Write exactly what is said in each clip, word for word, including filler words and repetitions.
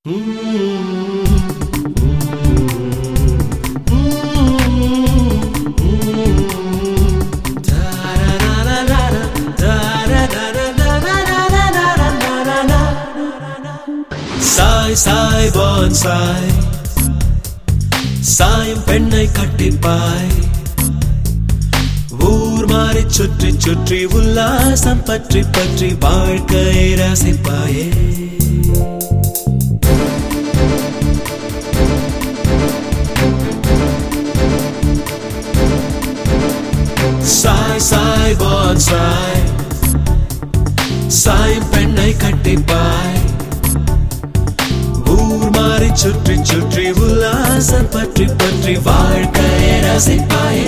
Sai Sai bonsai சாயம் பெண்ணை கட்டிப்பாய் ஊர் மாறி சுற்றி சுற்றி உல்லாசம் பற்றி பற்றி வாழ்க்கையை ரசிப்பாயே சாய் சாய் bonsai சாயம் பெண்ணை கட்டிப்பாய் ஊர் மாறி சுற்றி சுற்றி உல்லாசம் பற்றி பற்றி வாழ்க்கையை ரசிப்பாயே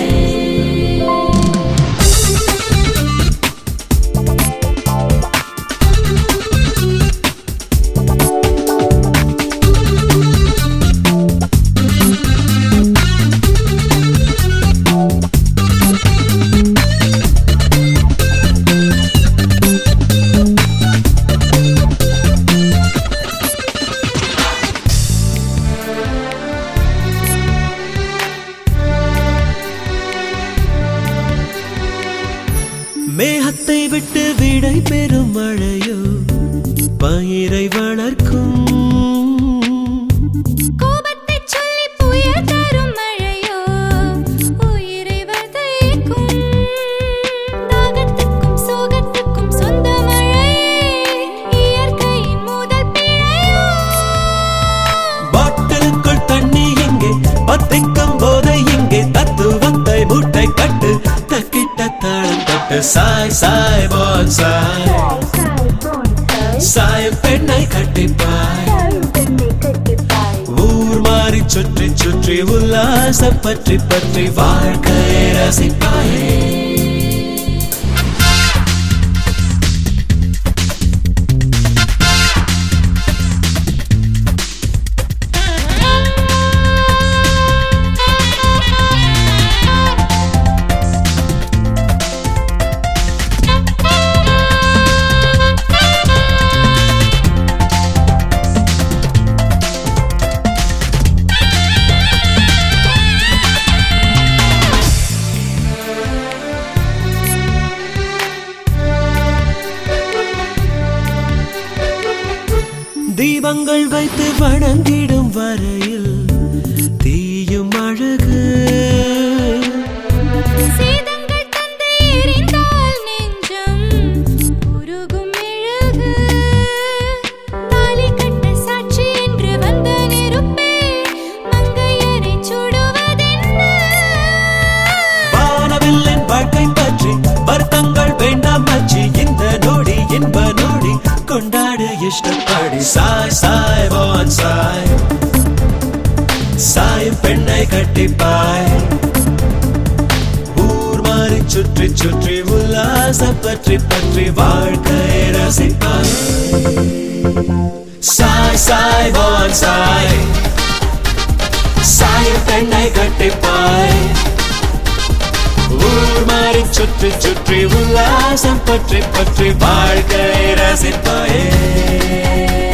மேகத்தை விட்டு விடை பெறும் மழையோ பயிரை வளர்க்கும் கோபத்தை சொல்லி புயல் தரும் மழையோ உயிரை வதைக்கும் தாகத்துக்கும் சோகத்துக்கும் சொந்த மழையே இயற்கையின் முதல் பிழையோ பாட்டிலுக்குள் தண்ணி எங்கே பத்திக்கும் போதை இங்கே தத்துவத்தை மூட்டை கட்டு தக்கிட்ட தாளம் தட்டு சாய் சாய் bonsai சாயம் பெண்ணை கட்டிப்பாய் ஊர் மாறி சுற்றி சுற்றி உல்லாசம் பற்றி பற்றி வாழ்க்கையை ரசிப்பாயே தீபங்கள் வைத்து வணங்கிடும் வரையில் தீயும் அழகு சீதங்கள் தந்து எரிந்தால் நெஞ்சம் உருகும் மெழுகு தாலி கட்ட சாட்சி என்று வந்த நெருப்பே மங்கையரை சுடுவதென்ன வானவில்லின் வாழ்க்கை பற்றி வருத்தங்கள் வேண்டாம் மச்சி இந்த நொடி இன்ப நொடி கொண்டாடு இஷ்டப்படி சாய் சாய் bonsai சாயம் பெண்ணை கட்டிப்பாய் ஊர் மாறி சுற்றி சுற்றி உல்லாசம் பற்றி பற்றி வாழ்க்கையை ரசிப்பாய் சாய் சாய் bonsai சாயம் பெண்ணை கட்டிப்பாய் ஊர் மாறி சுற்றி சுற்றி உல்லாசம் பற்றி பற்றி வாழ்க்கையை ரசிப்பாயே